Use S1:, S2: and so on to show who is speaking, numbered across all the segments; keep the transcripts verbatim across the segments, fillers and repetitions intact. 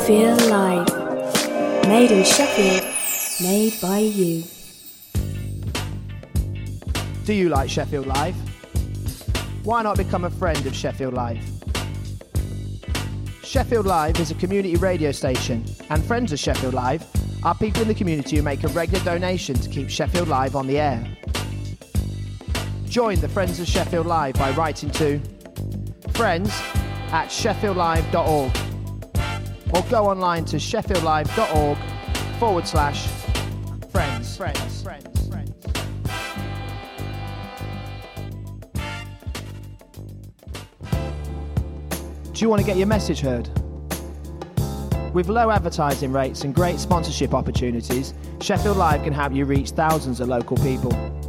S1: Sheffield Live. Made in Sheffield, made by you.
S2: Do you like Sheffield Live? Why not become a friend of Sheffield Live? Sheffield Live is a community radio station, and friends of Sheffield Live are people in the community who make a regular donation to keep Sheffield Live on the air. Join the Friends of Sheffield Live by writing to friends at sheffield live dot org or go online to sheffield live dot org forward slash friends. Friends. Friends. Friends. Do you want to get your message heard? With low advertising rates and great sponsorship opportunities, Sheffield Live can help you reach thousands of local people.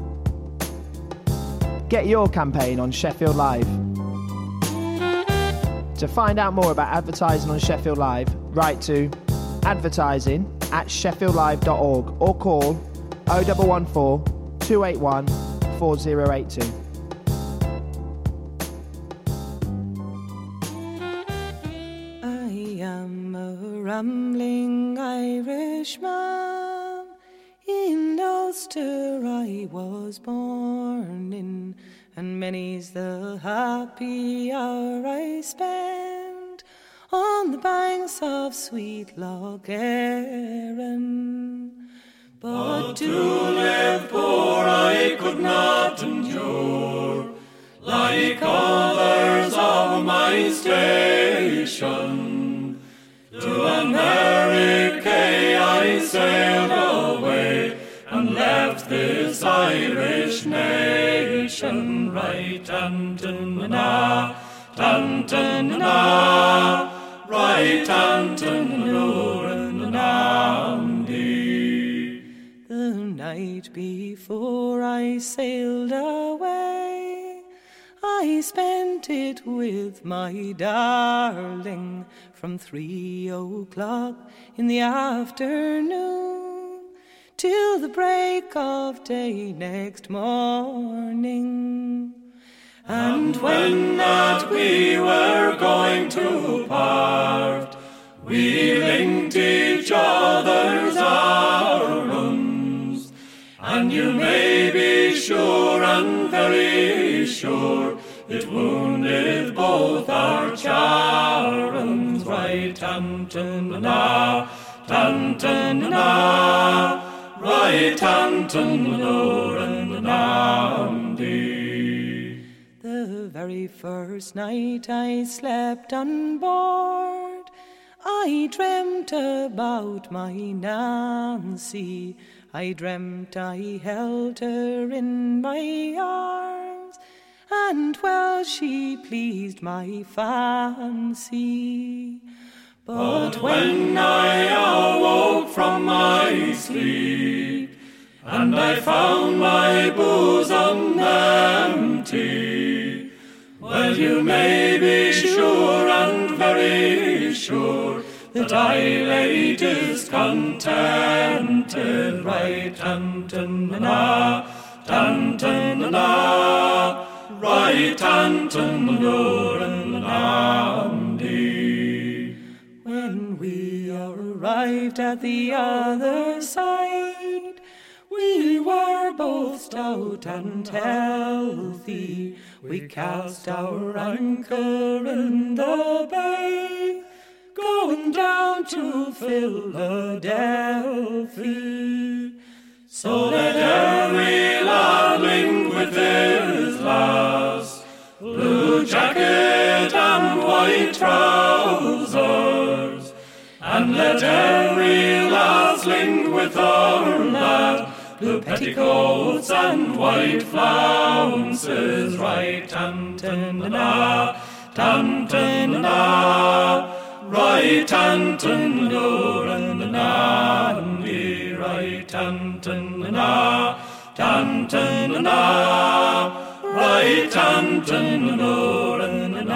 S2: Get your campaign on Sheffield Live. To find out more about advertising on Sheffield Live, write to advertising at sheffield live dot org or call oh one one four, two eight one, four oh eight two.
S3: I am a rambling Irishman. In Ulster I was born in, and many's the happy hour I spend on the banks of sweet Lough Erin. But to live poor I could not endure, like others of my station. To America I sailed away, and left this Irish nation. Right, Anton-na, Anton-na, right, Anton-na, the night before I sailed away, I spent it with my darling from three o'clock in the afternoon till the break of day next morning. And when that we were going to part, we linked each other's arms, and you may be sure and very sure it wounded both our charms. Right, Anton-na, Anton-na, right, Anton-na, the very first night I slept on board, I dreamt about my Nancy. I dreamt I held her in my arms, and well she pleased my fancy. But when I awoke from my sleep, and I found my bosom empty, well, you may be sure and very sure that I lay discontented. Right, Anton-na, Anton-na, right, Anton-na. When we arrived at the other side, we were both stout and healthy. We cast our anchor in the bay, going down to Philadelphia. So let every lad link with his lass, blue jacket and white trousers, and let every lass link with her lad, blue petticoats and white flounces. Right, Anton-na, Anton-na, right, Anton-na, right, Anton-na, Anton-na, right, Anton-na.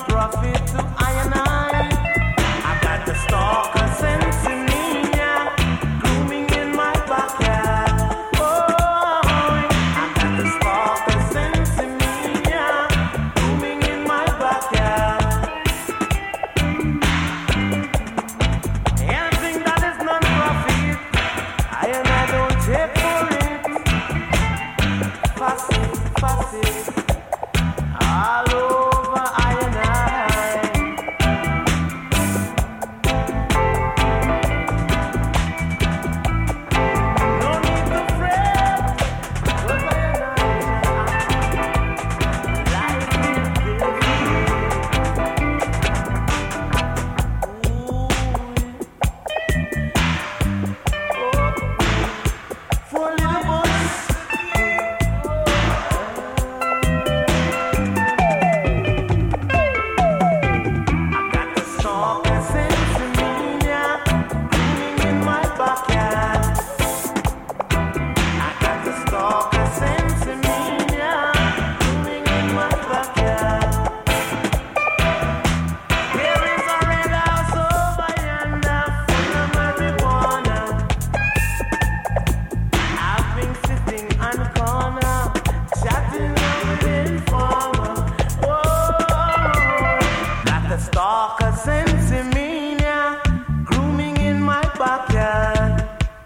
S4: non-profit to I and I. I got the stalker sense in me, yeah, grooming in my backyard. Oh, I got the stalker sense in me, yeah, grooming in my backyard. Anything that is non-profit, I and I don't take for it. Fussy, fussy. All over I and I. No need to fret, 'cause I and I, life is busy. Ooh, oh, for a little boys. Stalker sense in me, yeah, grooming in my backyard.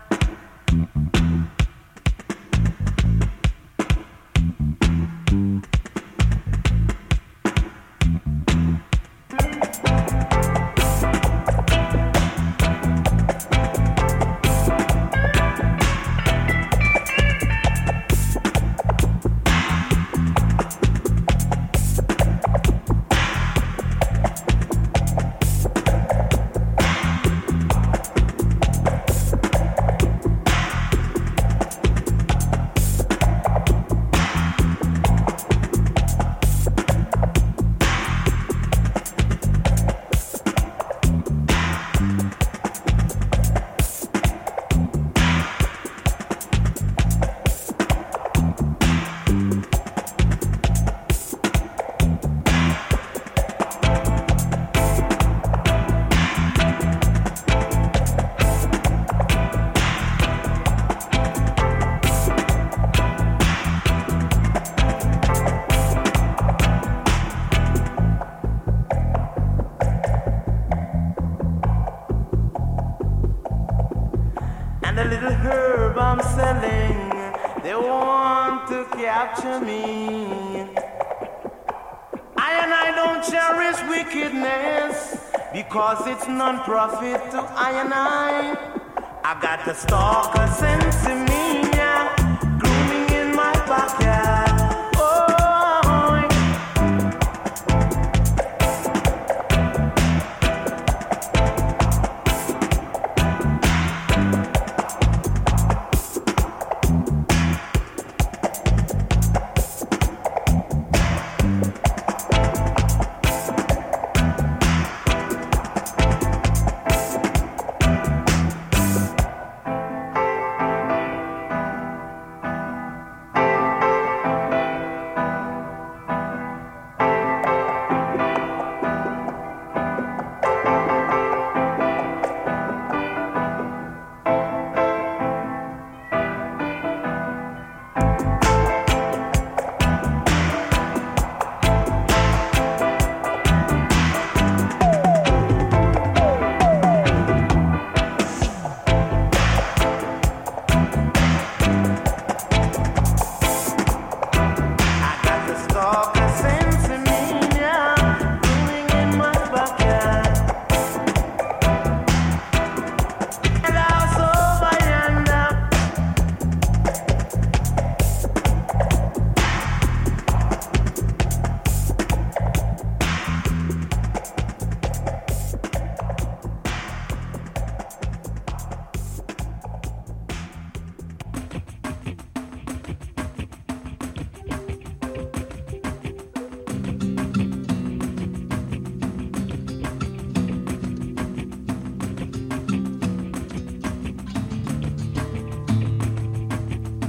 S4: And the little herb I'm selling, they want to capture me. I and I don't cherish wickedness, because it's non-profit to I and I. I got the stalker sense in me, yeah, grooming in my backyard.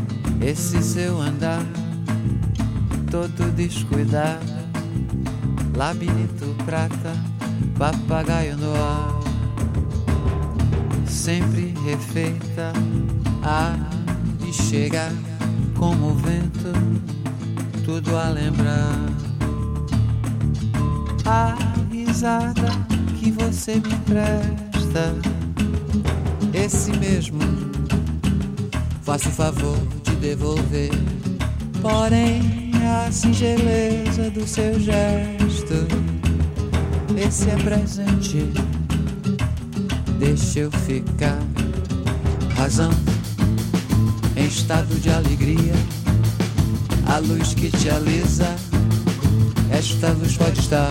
S5: Esse seu andar todo descuidado labirinto prata, papagaio no ar, sempre refeita, há de chegar como o vento, tudo a lembrar. A risada que você me empresta, esse mesmo, faço o favor de devolver. Porém, a singeleza do seu gesto, esse é presente, deixa eu ficar. Razão, em estado de alegria, a luz que te alisa, esta luz pode estar.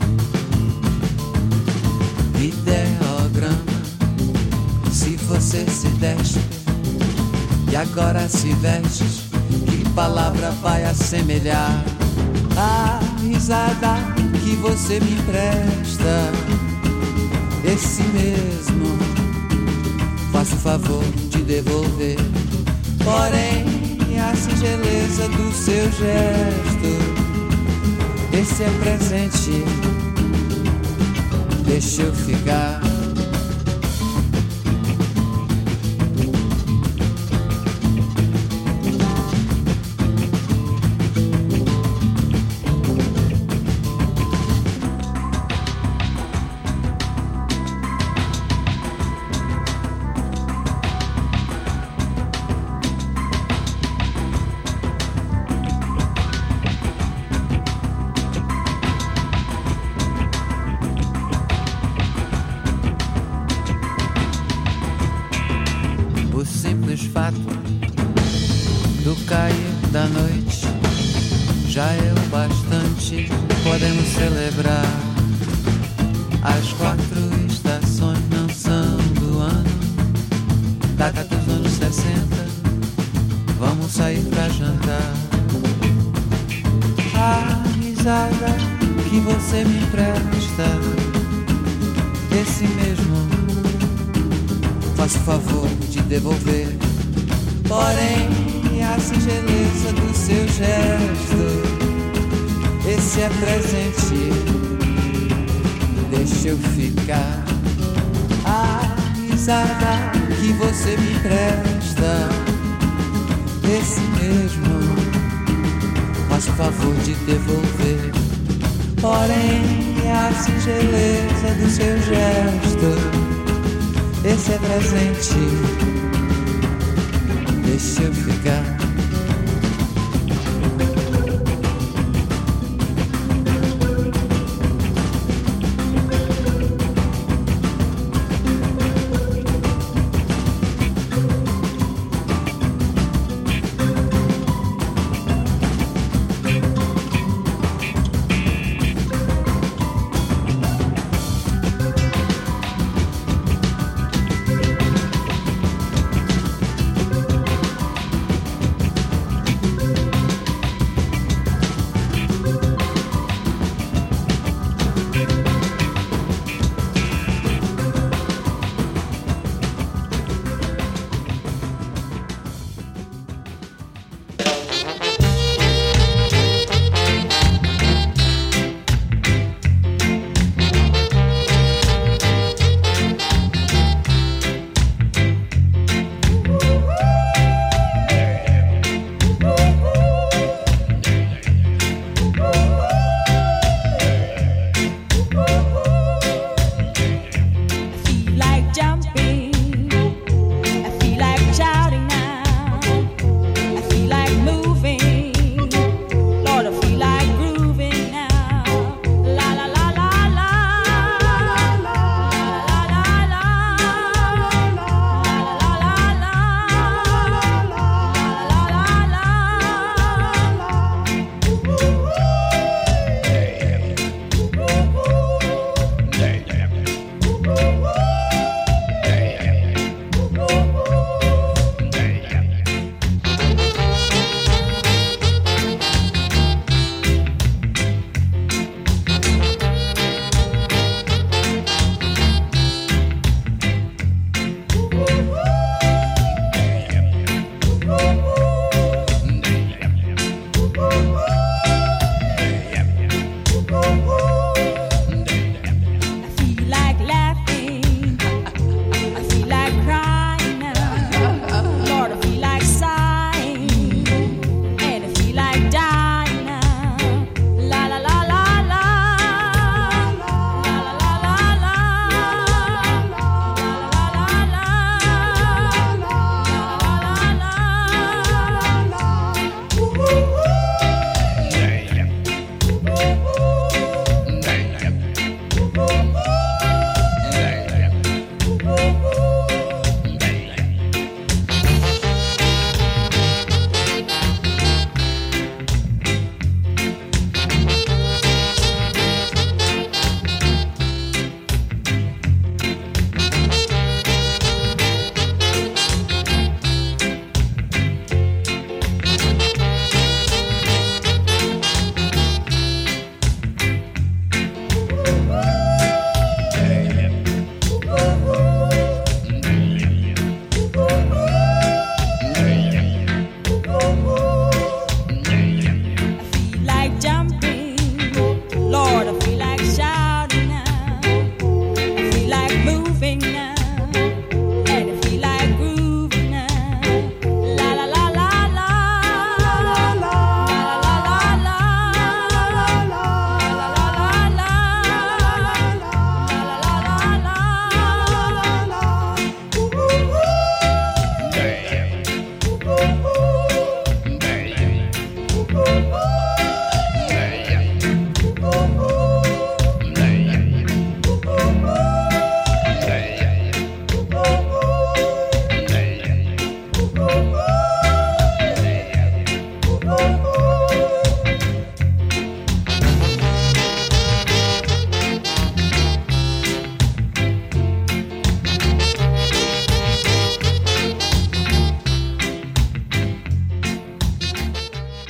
S5: Ideograma, se você se deste e agora se veste, que palavra vai assemelhar a risada que você me empresta? Esse mesmo, faço o favor de devolver. Porém, a singeleza do seu gesto, esse é presente, deixa eu ficar. Podemos celebrar, as quatro estações não são do ano, data dos anos sessenta, vamos sair pra jantar. A risada que você me empresta, esse mesmo, faço o favor de devolver. Porém, a singeleza do seu gesto, esse é presente, deixa eu ficar. A risada que você me empresta, esse mesmo, faço o favor de devolver. Porém, a singeleza do seu gesto, esse é presente, deixa eu ficar.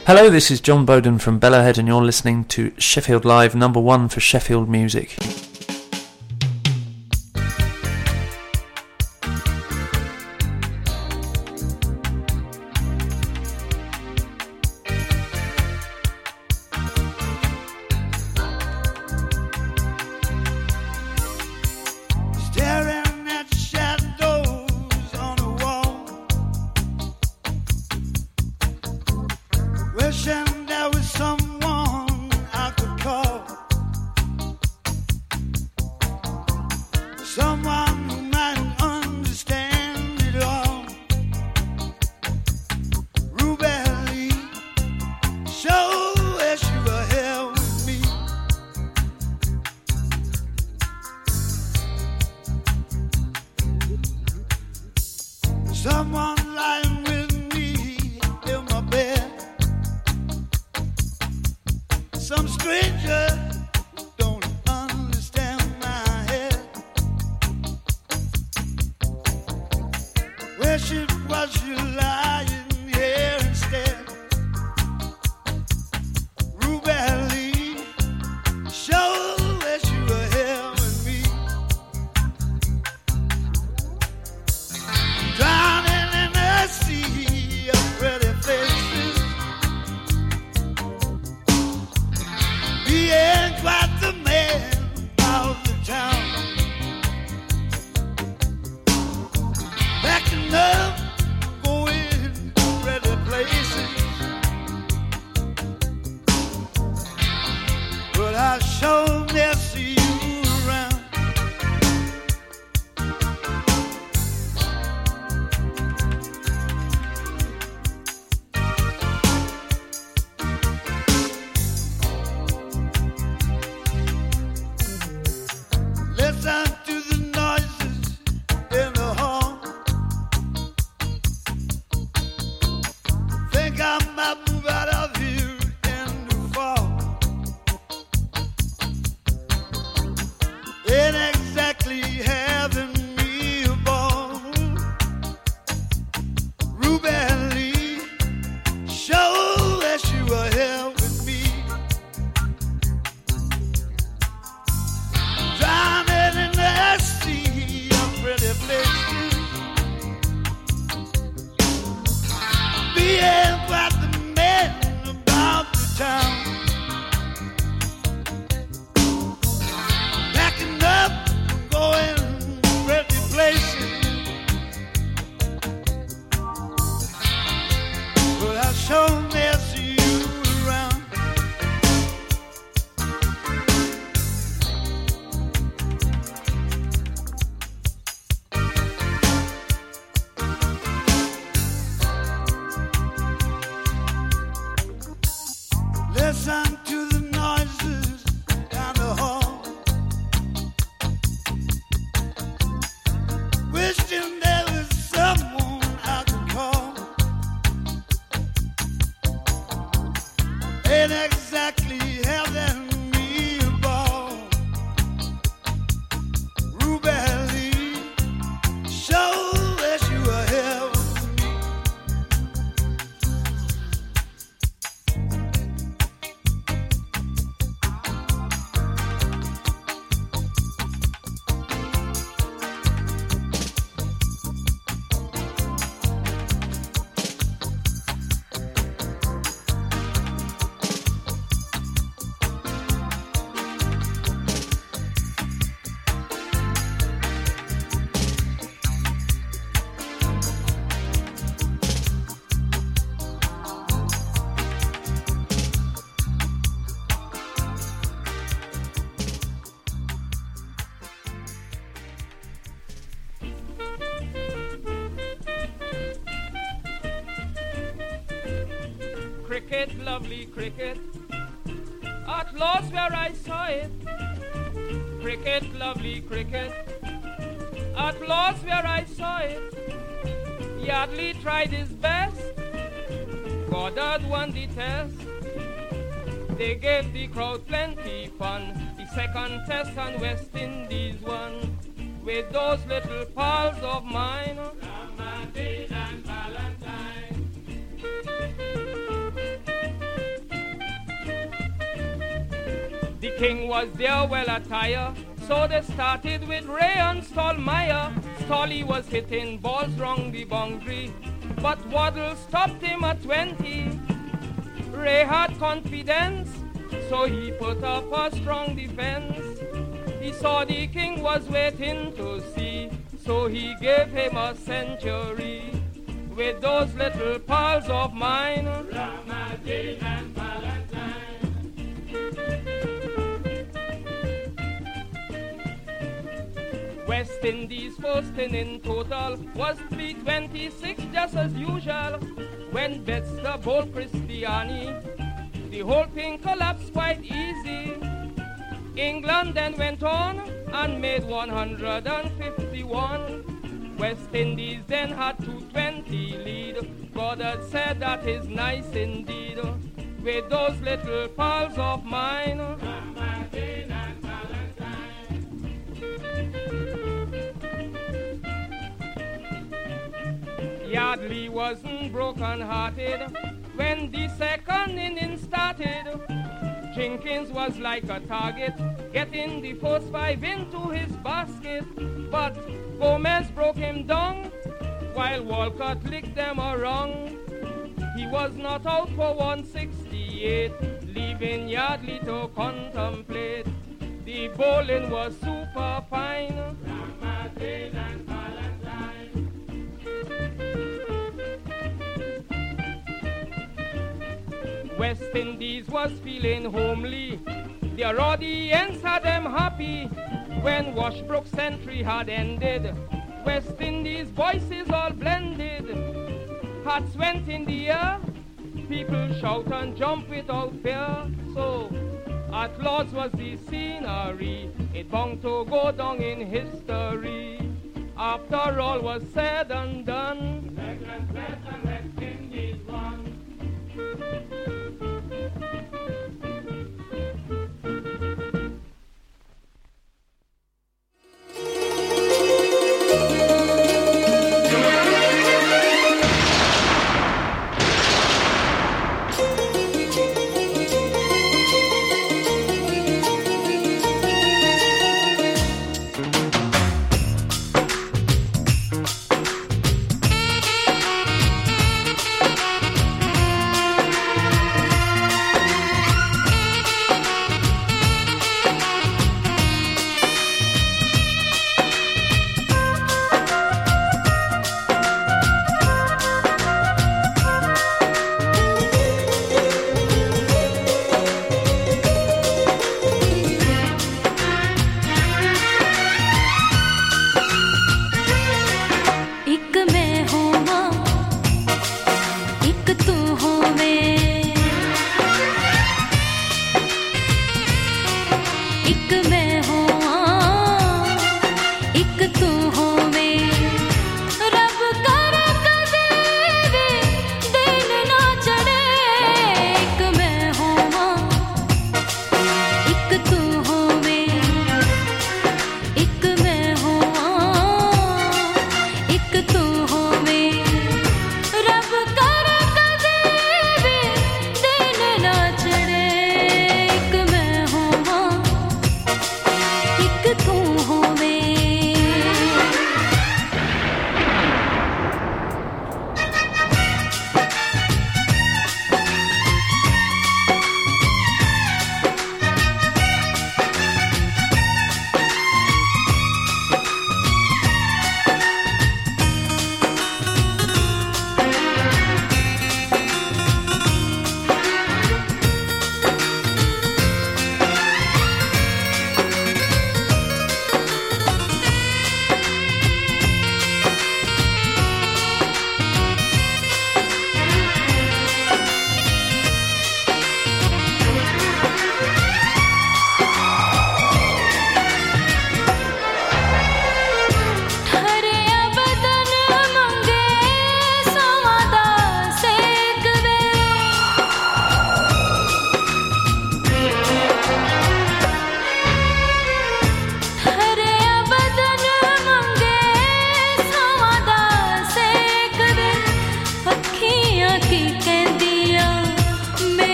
S6: Hello, this is John Bowden from Bellowhead and you're listening to Sheffield Live, number one for Sheffield music.
S7: Cricket, lovely cricket, at last where I saw it. Cricket, lovely cricket, at last where I saw it. Yardley tried his best, Goddard won the test. They gave the crowd plenty fun, the second test and West Indies won. With those little pals of mine, Lamadine and Valentine. The king was there well attired, so they started with Ray and Stallmeyer. Stolly was hitting balls round the boundary, but Waddle stopped him at twenty. Ray had confidence, so he put up a strong defense. He saw the king was waiting to see, so he gave him a century. With those little pals of mine, Ramadine and Valentine. West Indies first in total was three twenty-six, just as usual. When Betster bowled Cristiani, the whole thing collapsed quite easy. England then went on and made one hundred fifty-one. West Indies then had two twenty lead. Goddard said that is nice indeed. With those little pals of mine, Ramadine and Valentine. Yardley wasn't broken-hearted when the second inning started. Jenkins was like a target, getting the first five into his basket. But Gomez broke him down, while Walcott licked them around. He was not out for one sixty-eight, leaving Yardley to contemplate. The bowling was super fine. Ramadine and Valentine. West Indies was feeling homely. Their audience had them happy. When Washbrook's century had ended, West Indies voices all blended. Hats went in the air, people shout and jump without fear. So at Lord's was the scenery, it bound to go down in history. After all was said and done, England blessed and West Indies won.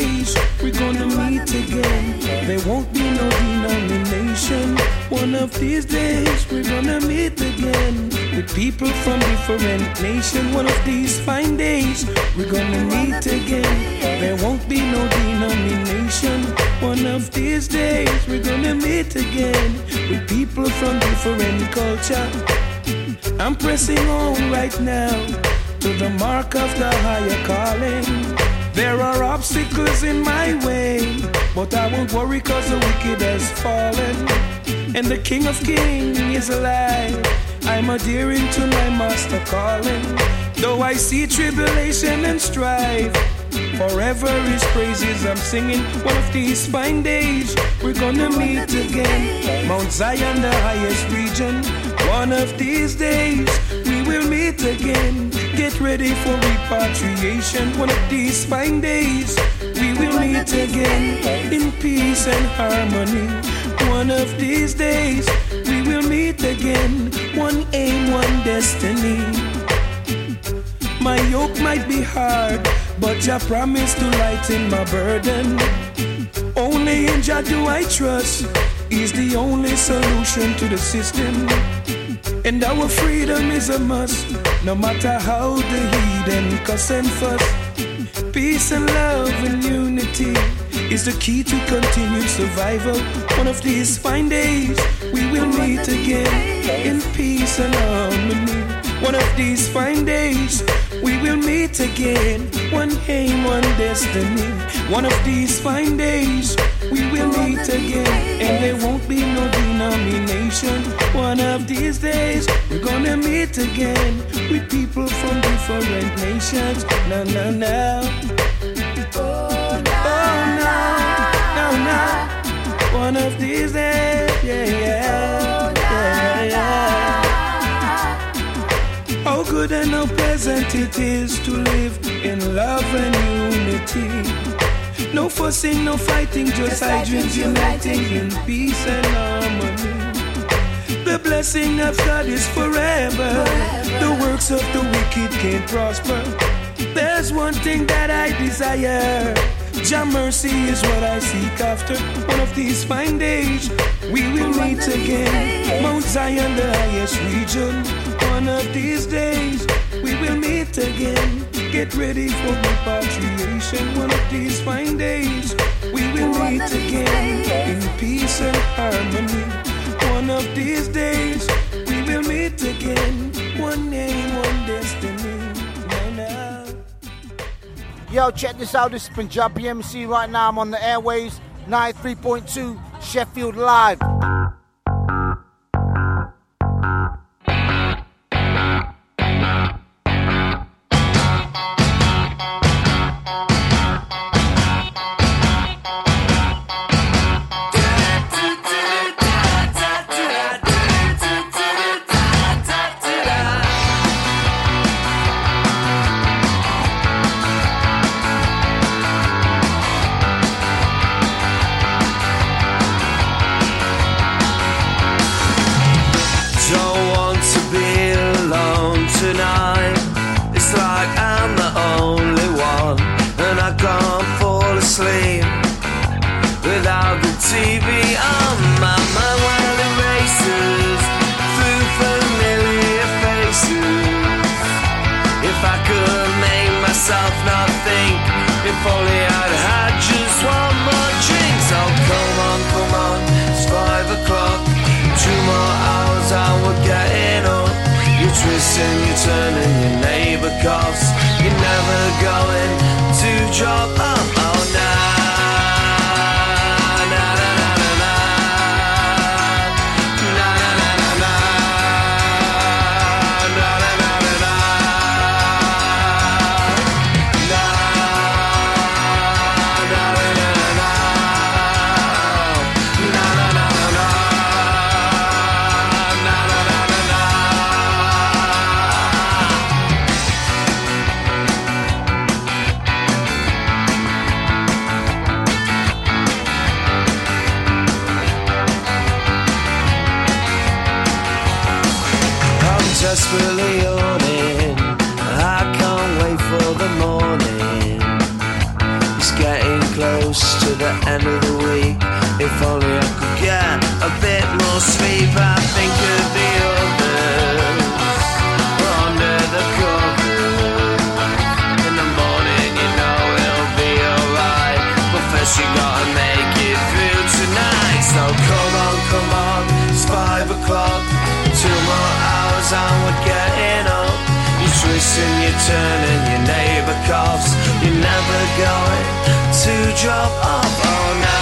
S8: days, we're gonna meet again. There won't be no denomination. One of these days, we're gonna meet again. With people from different nations. One of these fine days, we're gonna meet again. There won't be no denomination. One of these days, we're gonna meet again. With people from different culture. I'm pressing on right now to the mark of the higher calling. There are obstacles in my way, but I won't worry cause the wicked has fallen. And the King of Kings is alive. I'm adhering to my master calling. Though I see tribulation and strife, forever his praises I'm singing. One of these fine days, we're gonna meet again. Mount Zion, the highest region. One of these days, we will meet again. Get ready for repatriation. One of these fine days, we will meet again. In peace and harmony. One of these days, we will meet again. One aim, one destiny. My yoke might be hard, but Jah promised to lighten my burden. Only in Jah do I trust. He's the only solution to the system. And our freedom is a must, no matter how the heathen cuss and fuss. Peace and love and unity is the key to continued survival. One of these fine days, we will meet again in peace and harmony. One of these fine days, we will meet again. One aim, one destiny. One of these fine days, we will meet again. And there won't be no denomination. One of these days, we're gonna meet again. With people from different nations. No, no, no. Oh, no, no, no. One of these days, yeah, yeah, yeah, yeah. How good and how pleasant it is to live in love and unity. No fussing, no fighting, just hydrants uniting in peace and harmony. The blessing of God is forever. The works of the wicked can't prosper. There's one thing that I desire. Jah mercy is what I seek after. One of these fine days, we will meet again. Mount Zion, the highest region. One of these days, we will meet again. Get ready for repatriation. One of these fine days, we will meet again in peace and harmony. One of these days, we will meet again. One name, one destiny. Now, now.
S9: Yo, check this out. This is Punjabi M C right now. I'm on the airwaves, ninety-three point two Sheffield Live.
S10: T V on my mind while it races through familiar faces. If I could make myself not think, if only I'd had just one more drink. So come on, come on, it's five o'clock. Two more hours and we're getting up. You're twisting, you're turning, your neighbour coughs. You're never going to drop up, oh no. close to the end of the week. If only I could get a bit more sleep. I think of the others under the covers. In the morning you know it'll be alright, but first you gotta make it through tonight. So come on, come on, it's five o'clock, two more hours and we're getting up. You twist and you turn and your neighbour coughs. You're never going to drop off, oh no.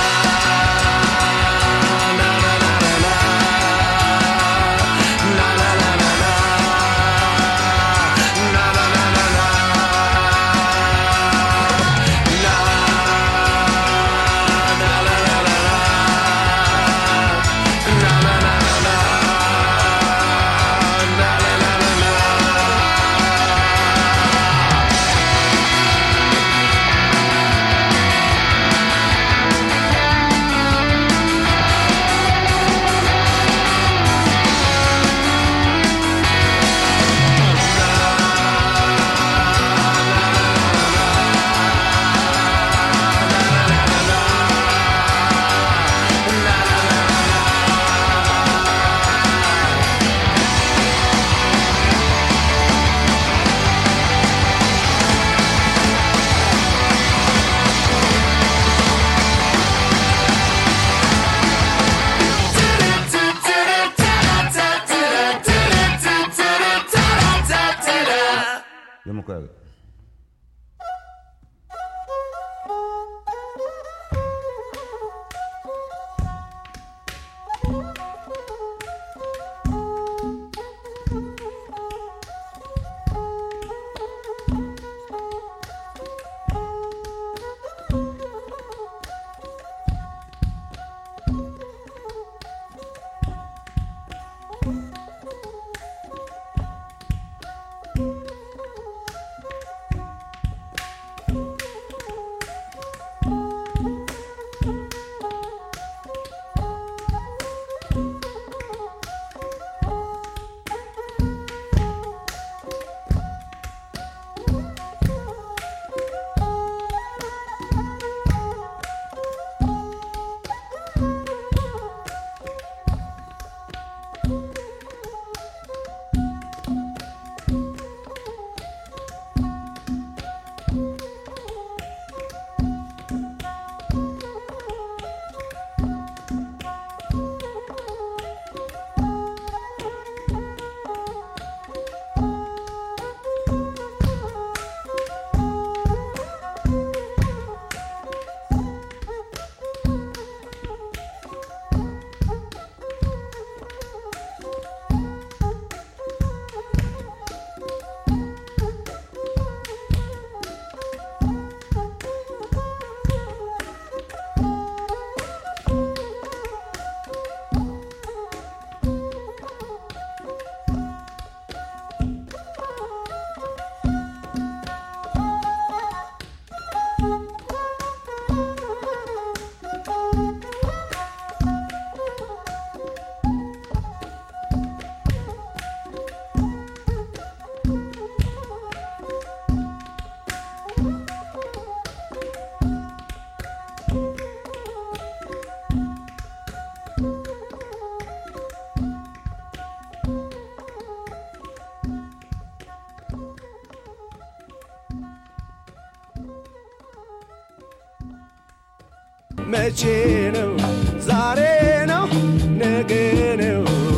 S11: መቼ ነው ዛሬ ነው ነገ ነው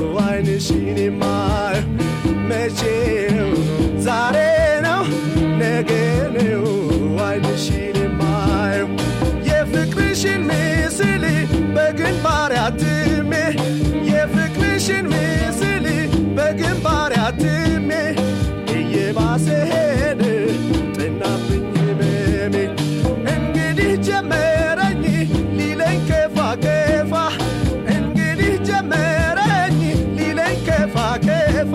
S11: አይንሽን የማየው መቼ ነው ዛሬ ነው ነገ ነው አይንሽን የማየው የፍቅርሽን ምስል በግንባር አትሜ የፍቅርሽን ምስል በግንባር አትሜ እየባሰ ሄደ ጥናብኝ ህመሜ እንግዲህ ጀመረኝ ሊለኝ ከፋ ከፋ እንግዲህ ጀመረኝ ሊለኝ ከፋ ከፋ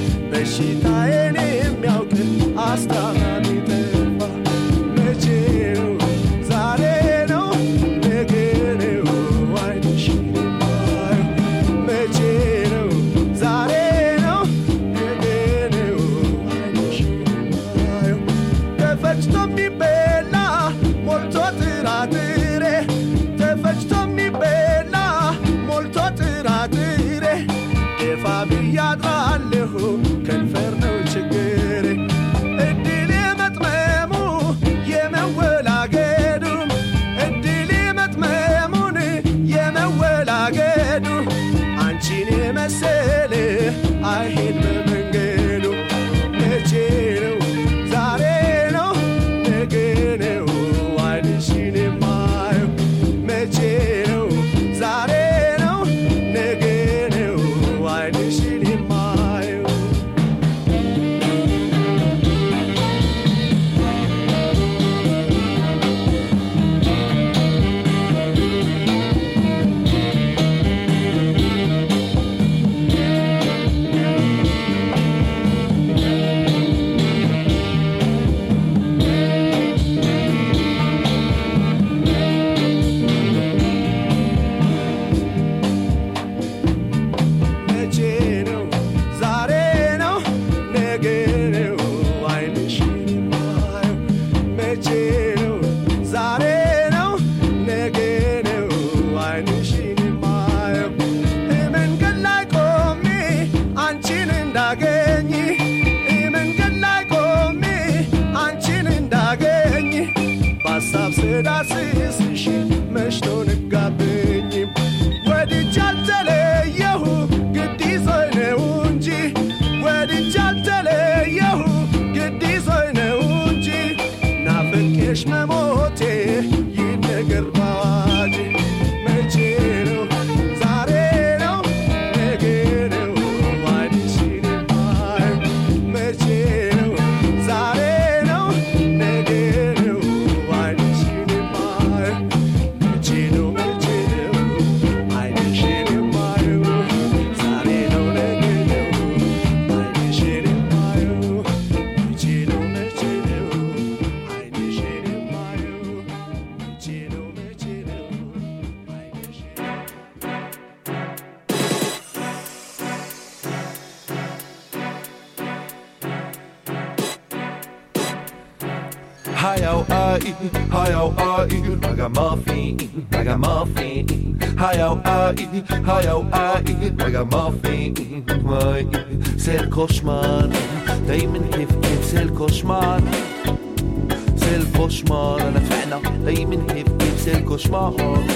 S11: በሽታዬን የሚያውቅ አስታማሚ ጠፋ መቼ ነው ዛሬ ነው ነገ ነው አይንሽን የማየው መቼ ነው ዛሬ ነው ነገ ነው አይንሽን የማየው ተፈጭቶ የሚበላ ሞልቶ ጥራጥሬ
S12: Hi oh I, hi oh I, ragamuffin, ragamuffin. Hi oh I, hi oh I, ragamuffin. C'est le cauchemar, دايما كيف كيف c'est le cauchemar. C'est le cauchemar, أنا فعنا دايما كيف كيف c'est le cauchemar.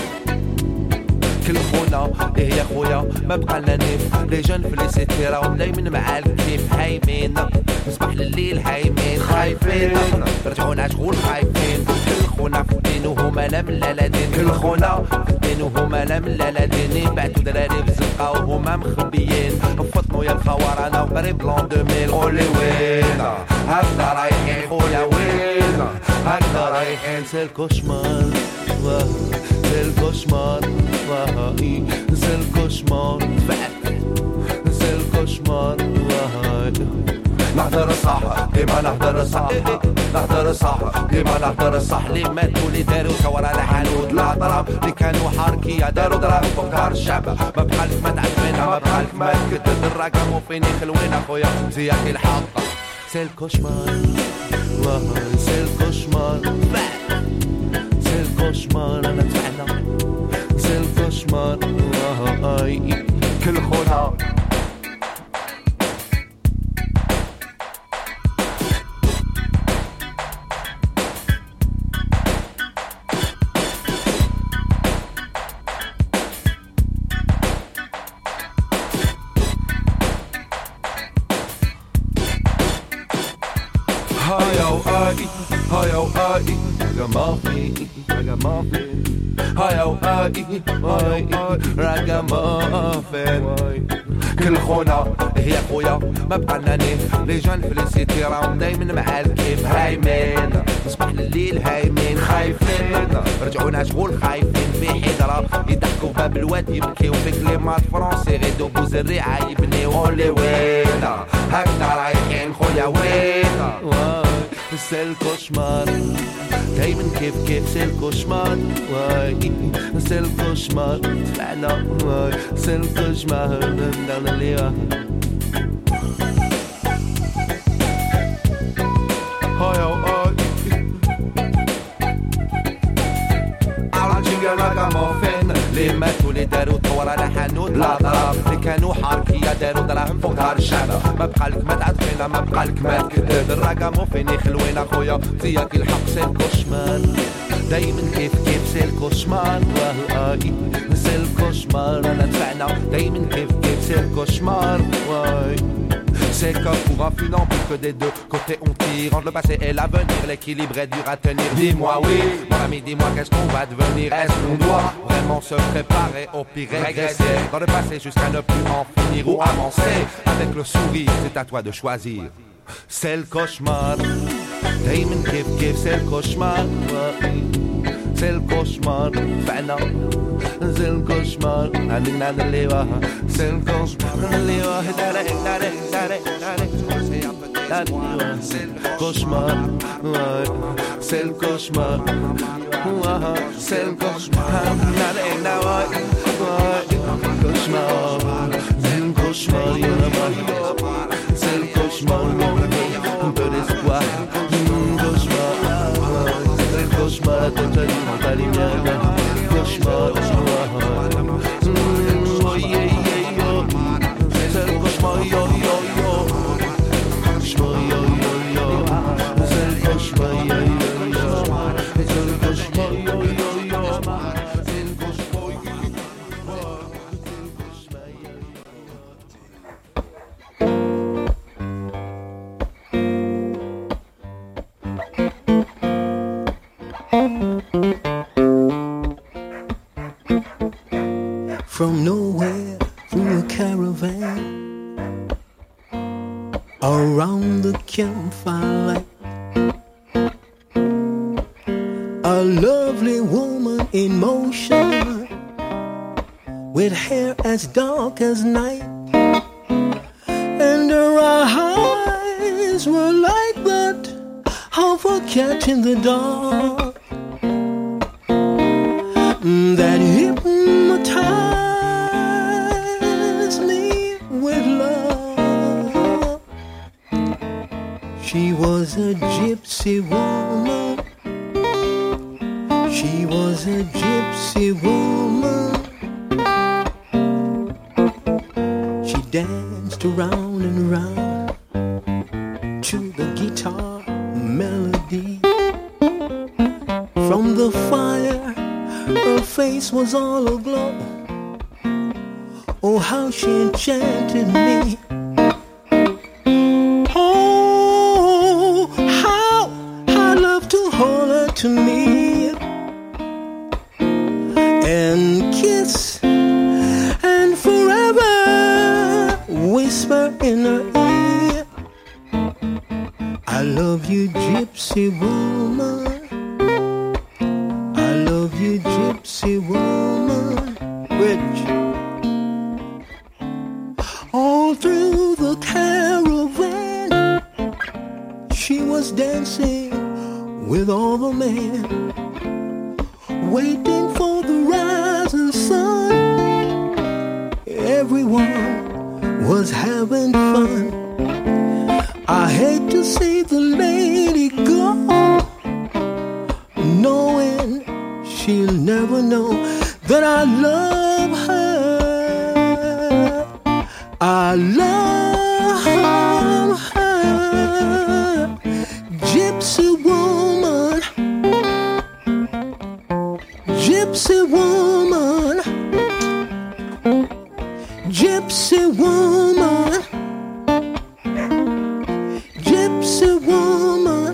S12: كل خونا إيه يا خويا ما بقى لنا نيف لي جون في لي سيتي راهم دايما مع الكيف هايمين نصبح لليل هايمين خايفين رجعونا شغول خايفين كل خونا في الدين وهما لا من لا دين كل خونا في الدين وهما لا من لا دين بعتو دراري بزنقة وهما مخبيين فطنو يا الخوار أنا وقريب لون دوميل قولي وين هكذا رايحين خويا وين هكذا رايحين سي الكوشمار c'est le cauchemar, c'est le cauchemar, c'est le cauchemar. نحضر الصح ديما نحضر الصح نحضر الصح ديما نحضر الصح اللي ماتوا اللي داروا ثورة على حانوت العطرة اللي كانوا حاركية داروا دراهم فوق دار الشعب ما بحالك ما تعرفينها ما بحالك ما تكتب الراقم وفيني خلوين اخويا زياكي الحق c'est le cauchemar c'est le cauchemar c'est le cauchemar أنا تفعنا c'est le cauchemar كل خونها Hi oh I, ragamuffin, ragamuffin. Hi oh I, I, ragamuffin. كل خونا هي خويا ما بقى لنا نيف لي جون في لي سيتي راهم دايما مع الكيف هايمين نصبح لليل هايمين خايفين رجعونا شغول خايفين في حيدرة يضحكوا باب الواد يبكيو في كلمات فرونسي غيدو بوز الريعة يبنيو قولي وين هكذا رايحين خويا وين c'est le cauchemar دايما كيف كيف c'est le cauchemar c'est le cauchemar تفعنا c'est le cauchemar ندانا ليها هاي هاي عالجيا راغاموفين اللي ماتوا اللي داروا ثورة على حانوت العطرة اللي كانوا حاركية داروا دراهم فوق دار الشعب ما بقالك ما تعرفينا ما بقالك ما تكذب الراغاموفين يخلوين اخويا زياك الحق سي الكوشمار دايما كيف كيف سي الكوشمار واي سي الكوشمار انا تفعنا دايما كيف كيف سي الكوشمار واي C'est comme pour un funambule que des deux côtés on tire. Entre le passé et l'avenir, l'équilibre est dur à tenir. Dis-moi oui, mon ami, dis-moi qu'est-ce qu'on va devenir. Est-ce qu'on doit vraiment se préparer au pire régresser dans le passé jusqu'à ne plus en finir ou avancer avec le sourire, c'est à toi de choisir. C'est le cauchemar, Damon kif kif, c'est le cauchemar. C'est le cauchemar, فعنا c'est le cauchemar. عندنا نليوها c'est le cauchemar نليوها دارك دارك دارك دارك c'est le cauchemar c'est le cauchemar c'est le cauchemar نالك نواي cauchemar c'est le cauchemar c'est le cauchemar un peu d'espoir cauchemar cauchemar de ta vie, ta lumière, cauchemar, oh yeah yeah yo, c'est le cauchemar yo yo yo, cauchemar yo yo yo, c'est le cauchemar yo yo yo, c'est le cauchemar yo yo yo, c'est le cauchemar yo yo
S8: From nowhere, from a caravan, around the campfire light, a lovely woman in motion, with hair as dark as night, and her eyes were like that of a cat in the dark, that hypnotized me with love. She was a gypsy woman gypsy woman. She danced around and around to the guitar melody. From the fire, her face was all aglow. Oh, how she enchanted me. Oh, how I love to hold her to me and kiss and forever whisper in her ear, I love you, gypsy woman. I love you, gypsy woman. Rich. All through the caravan, she was dancing with all the men, waiting for the rising sun. Everyone was having fun. I hate to see the lady go, knowing she'll never know that I love her. I love her, gypsy woman, gypsy woman, gypsy woman, gypsy woman.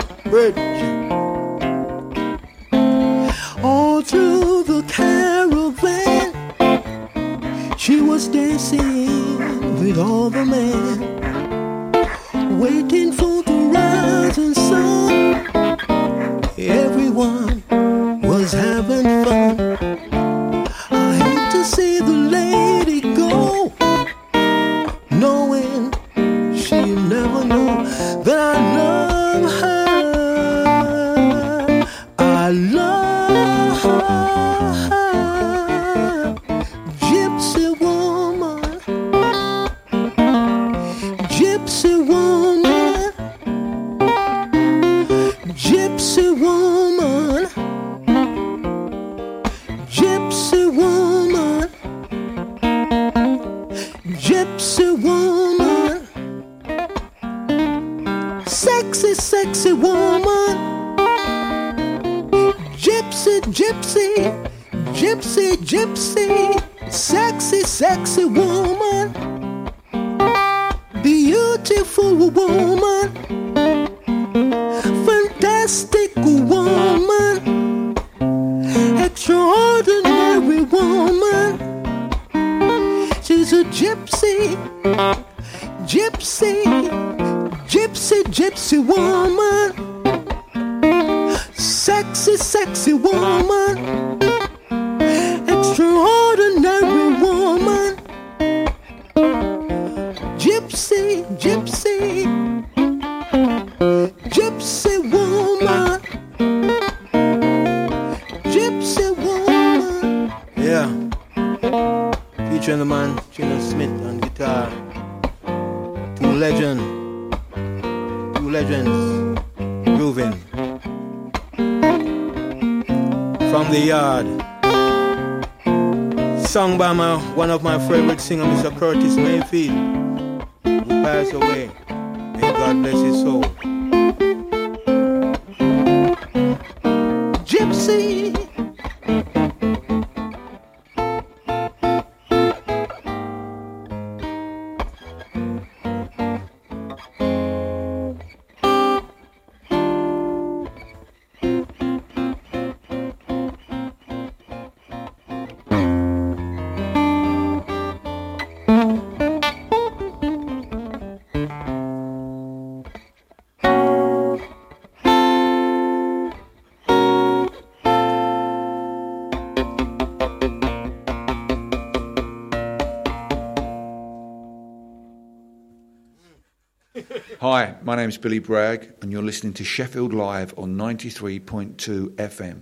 S8: All through the caravan, she was dancing with all the men, waiting for the rising sun. Everyone was having fun. I hate to see the lady go, knowing she'll never know that I love her. I love her, gypsy woman, gypsy woman, gypsy woman, gypsy woman, gypsy woman, sexy, sexy woman, gypsy, gypsy, gypsy, gypsy, sexy, sexy woman, beautiful woman, fantastic woman, extraordinary woman. She's a gypsy, gypsy, gypsy, gypsy woman, sexy, sexy woman, extraordinary woman, gypsy, gypsy, gypsy woman, gypsy woman.
S9: Yeah, featuring the man Chino Smith on guitar. Two legends, two legends grooving from the yard. Sung by my, one of my favorite singers, Mister Curtis Mayfield, who passed away. May God bless his soul.
S8: Gypsy.
S13: Hi, my name's Billy Bragg, and you're listening to Sheffield Live on ninety-three point two F M.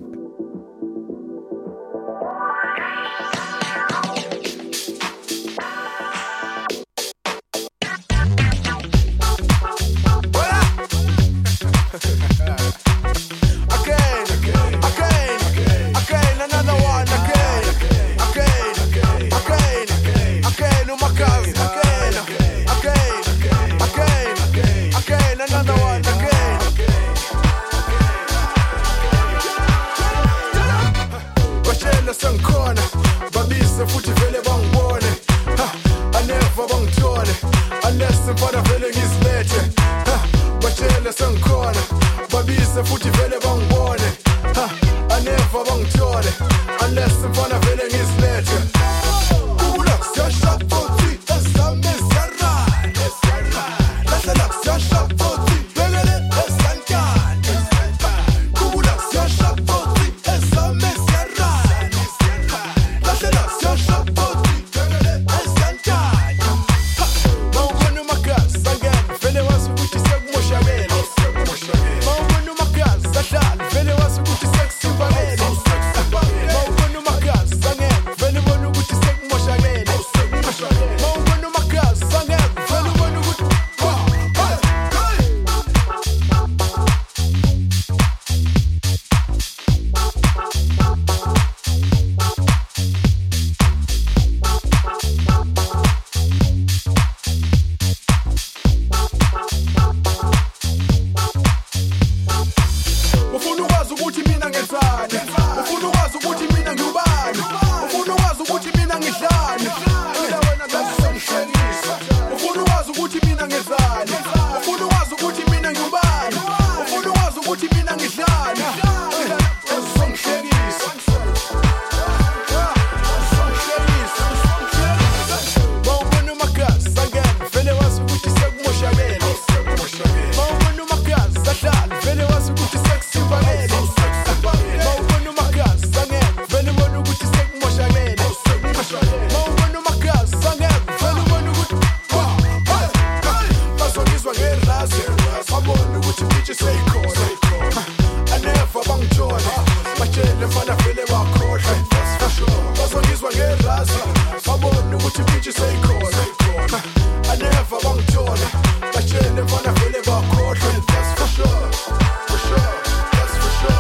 S11: Again, again, again, another one, again. futhi vele bangibone ha aneva bangithole unless mfana vele ngisilethe ha batshele sengikhona babise futhi vele bangibone ha aneva bangithole unless mfana vele ngisilethe kula siyashap futhi esame siyara esara lasela siyashap futhi begele esankane kula siyashap futhi esame siyara lasela siyashap futhi begele esankane mawubona umakasi angene vele wazi ukuthi sekumoshakele mawubona umakasi ahlala vele wazi ukuthi sekusimbakele mawubona umakasi angene vele ubona ukuthi sekumoshakele mawubona umakasi angene vele ubona ukuthi ufuna ukwazi ukuthi mina ngenzani ufuna ukwazi ukuthi mina ngubani ufuna ukwazi ukuthi mina ngidlani mina wena ngazisongihlekisa ufuna ukwazi ukuthi mina ngenzani ufuna ukwazi ukuthi mina ngubani ufuna ukwazi ukuthi mina ngidlani ngazisongihlekisa mawubona umakasi angene vele wazi ukuthi sekumoshakele mawubona umakasi ahlala vele wazi ukuthi sekusimbakele mawubona umakasi angene vele ubona ukuthi sekumoshakele mawubona umakasi angene vele ubona ukuthi bazongizwa ngerazi babona ukuthi bitch seyikhona aneva bangithole batshele mfana vele bakhohlwe bazongizwa ngerazi babona ukuthi bitch seyikhona aneva bangithole batshele mfana vele bakhohlwe that's for sure for sure that's for sure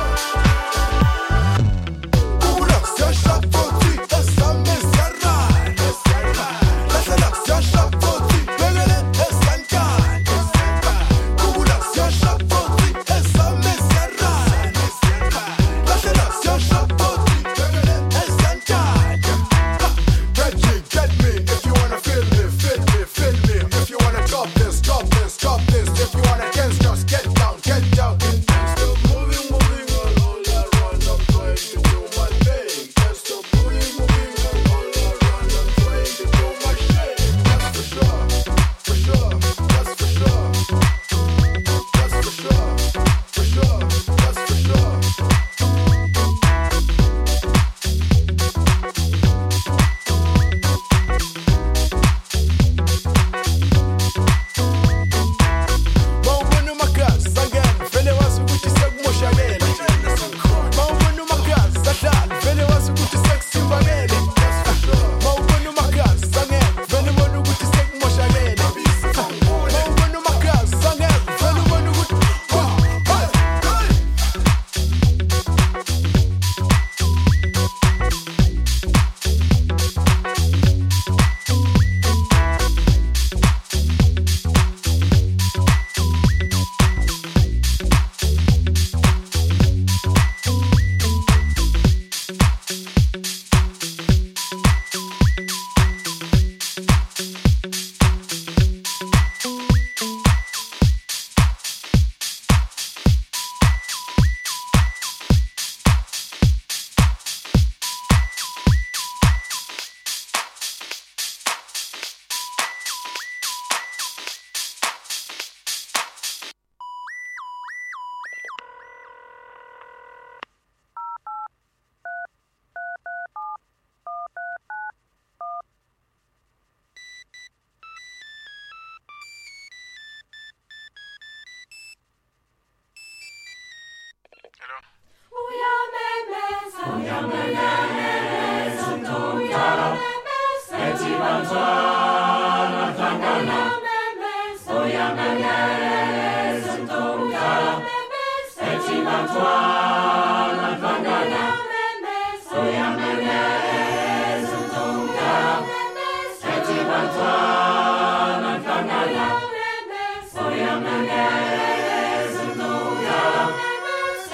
S11: kula siyashap futhi esame siyara lasela siyashap futhi begele esankane kula siyashap futhi esame siyara lasela siyashap futhi begele esankane get me get me if you wanna feel me feel me feel me if you wanna drop this drop this drop this if you wanna dance just get down get down still moving moving all around I'm trying to do my thing just stop moving moving all around I'm trying to do my shit that's for sure for sure that's for sure that's for sure for sure that's for sure mawubona umakasi angene vele wazi ukuthi sekumoshakele mawubona umakasi ahlala vele wazi ukuthi sekusimbakele mawubona umakasi angene vele ubona ukuthi sekumoshakele mawubona umakasi angene vele ubona ukuthi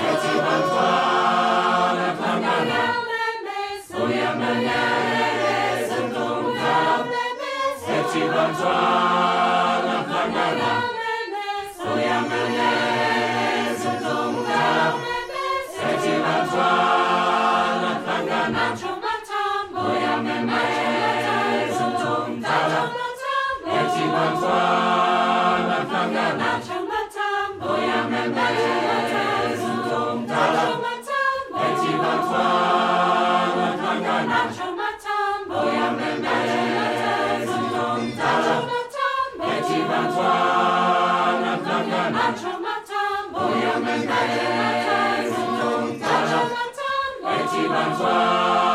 S14: Oh, yeah, Betty Bantois.